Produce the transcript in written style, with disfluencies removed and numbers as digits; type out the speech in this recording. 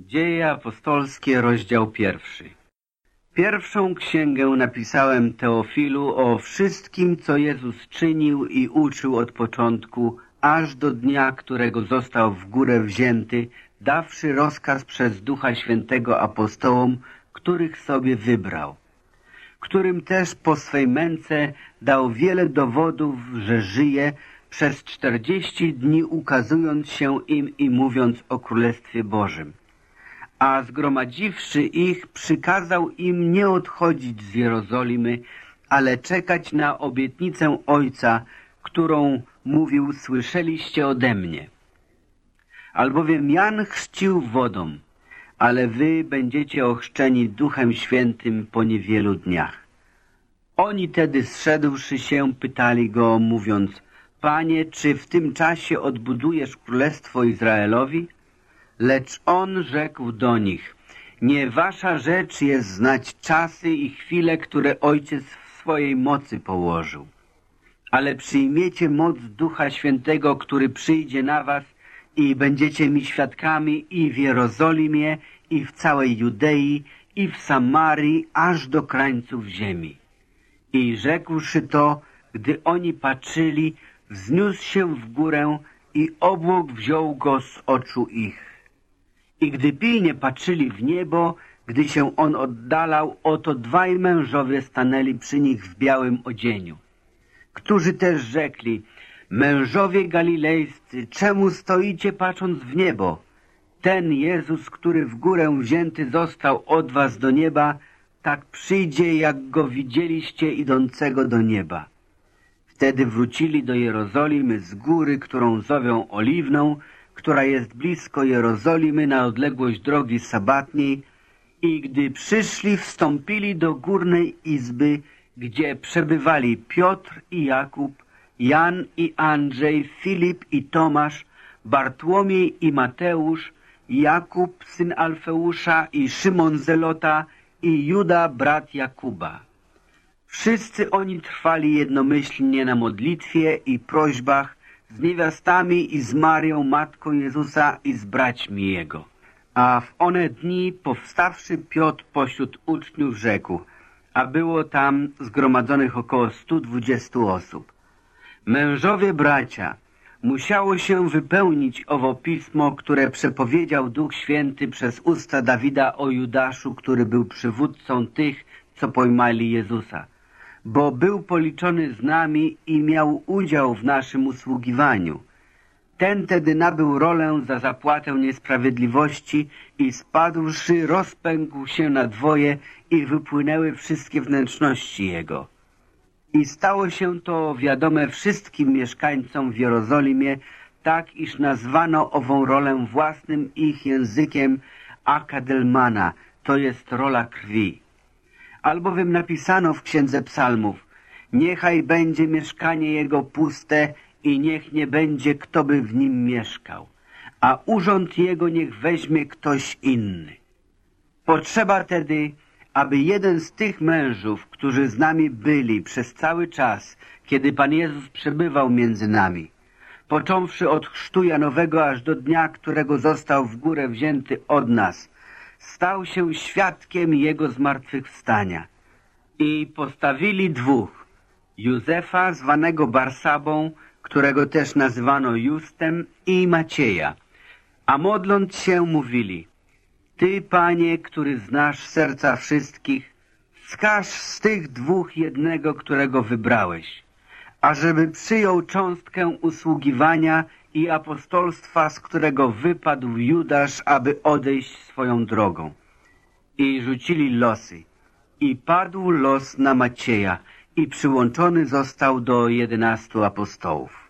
Dzieje apostolskie, rozdział 1. Pierwszą księgę napisałem Teofilu o wszystkim, co Jezus czynił i uczył od początku, aż do dnia, którego został w górę wzięty, dawszy rozkaz przez Ducha Świętego apostołom, których sobie wybrał, którym też po swej męce dał wiele dowodów, że żyje, przez 40 dni ukazując się im i mówiąc o Królestwie Bożym. A zgromadziwszy ich, przykazał im nie odchodzić z Jerozolimy, ale czekać na obietnicę Ojca, którą mówił: słyszeliście ode mnie. Albowiem Jan chrzcił wodą, ale wy będziecie ochrzczeni Duchem Świętym po niewielu dniach. Oni tedy zszedłszy się, pytali go, mówiąc: Panie, czy w tym czasie odbudujesz Królestwo Izraelowi? Lecz on rzekł do nich: nie wasza rzecz jest znać czasy i chwile, które Ojciec w swojej mocy położył. Ale przyjmiecie moc Ducha Świętego, który przyjdzie na was i będziecie mi świadkami i w Jerozolimie, i w całej Judei, i w Samarii, aż do krańców ziemi. I rzekłszy to, gdy oni patrzyli, wzniósł się w górę i obłok wziął go z oczu ich. I gdy pilnie patrzyli w niebo, gdy się on oddalał, oto dwaj mężowie stanęli przy nich w białym odzieniu, którzy też rzekli: mężowie galilejscy, czemu stoicie patrząc w niebo? Ten Jezus, który w górę wzięty został od was do nieba, tak przyjdzie, jak go widzieliście idącego do nieba. Wtedy wrócili do Jerozolimy z góry, którą zowią Oliwną, która jest blisko Jerozolimy na odległość drogi sabatniej, i gdy przyszli, wstąpili do górnej izby, gdzie przebywali Piotr i Jakub, Jan i Andrzej, Filip i Tomasz, Bartłomiej i Mateusz, Jakub, syn Alfeusza, i Szymon Zelota, i Juda, brat Jakuba. Wszyscy oni trwali jednomyślnie na modlitwie i prośbach z niewiastami i z Marią, matką Jezusa, i z braćmi Jego. A w one dni, powstawszy Piotr pośród uczniów, rzekł, a było tam zgromadzonych około 120 osób: mężowie bracia, musiało się wypełnić owo pismo, które przepowiedział Duch Święty przez usta Dawida o Judaszu, który był przywódcą tych, co pojmali Jezusa, bo był policzony z nami i miał udział w naszym usługiwaniu. Ten tedy nabył rolę za zapłatę niesprawiedliwości i spadłszy, rozpękł się na dwoje i wypłynęły wszystkie wnętrzności jego. I stało się to wiadome wszystkim mieszkańcom w Jerozolimie, tak iż nazwano ową rolę własnym ich językiem Akadelmana, to jest rola krwi. Albowiem napisano w Księdze Psalmów: niechaj będzie mieszkanie jego puste i niech nie będzie, kto by w nim mieszkał, a urząd jego niech weźmie ktoś inny. Potrzeba tedy, aby jeden z tych mężów, którzy z nami byli przez cały czas, kiedy Pan Jezus przebywał między nami, począwszy od chrztu Janowego aż do dnia, którego został w górę wzięty od nas, stał się świadkiem Jego zmartwychwstania. I postawili dwóch: Józefa, zwanego Barsabą, którego też nazywano Justem, i Macieja. A modląc się mówili: Ty, Panie, który znasz serca wszystkich, wskaż z tych dwóch jednego, którego wybrałeś, ażeby przyjął cząstkę usługiwania i apostolstwa, z którego wypadł Judasz, aby odejść swoją drogą. I rzucili losy. I padł los na Macieja i przyłączony został do 11 apostołów.